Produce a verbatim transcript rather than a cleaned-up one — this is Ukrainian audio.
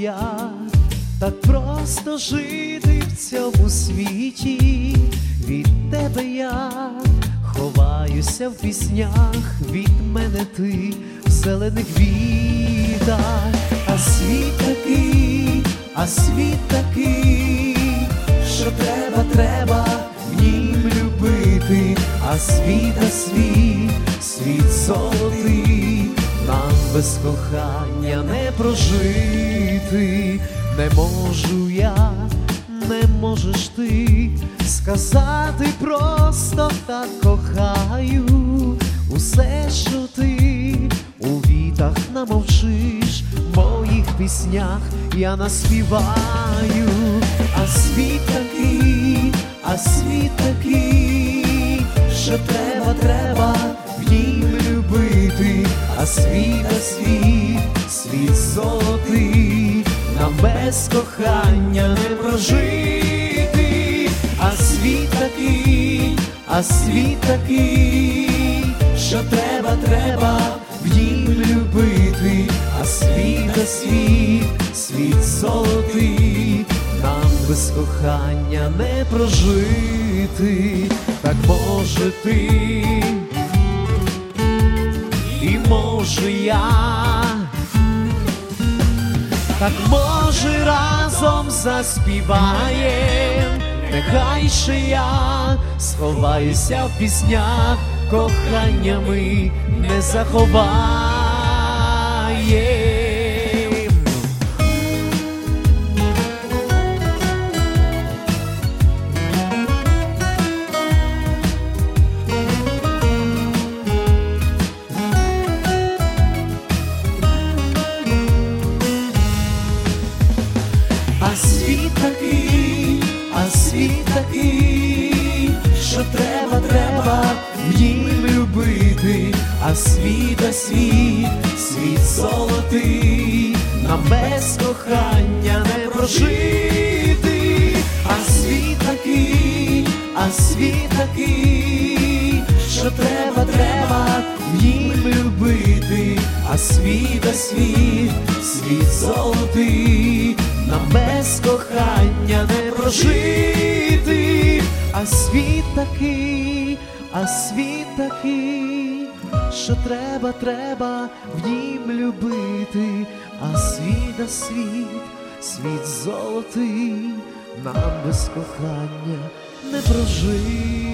я так просто жити в цьому світі. Від тебе я ховаюся в піснях, від мене ти в зелених вітах. А світ такий, а світ такий, що треба, треба в нім любити. А світ, а світ, світ золотий, нам без кохання не прожити. Не можу я, не можеш ти сказати просто так кохаю. Усе, що ти у вітах намовчиш, в моїх піснях я наспіваю. А світ такий, а світ такий, що треба, треба в нім любити. А світ, а світ, світ золотий, нам без кохання не прожити. А світ такий, а світ такий, що треба, треба в нім любити. А світ, а світ, світ золотий, нам без кохання не прожити. Так може ти, і може я, так може разом заспіваєм. Нехай ще я сховаюся в піснях, кохання ми не заховаєм. А світ такий, а світ такий, що треба, треба в нім любити. А світ, а світ, світ золотий, нам без кохання не прожити. А світ такий, а світ такий, що треба, треба в нім любити. А світ, а світ, світ золотий, нам без кохання не прожити. А світ такий, а світ такий, що треба, треба в нім любити. А світ, а світ, світ золотий, нам без кохання не прожити.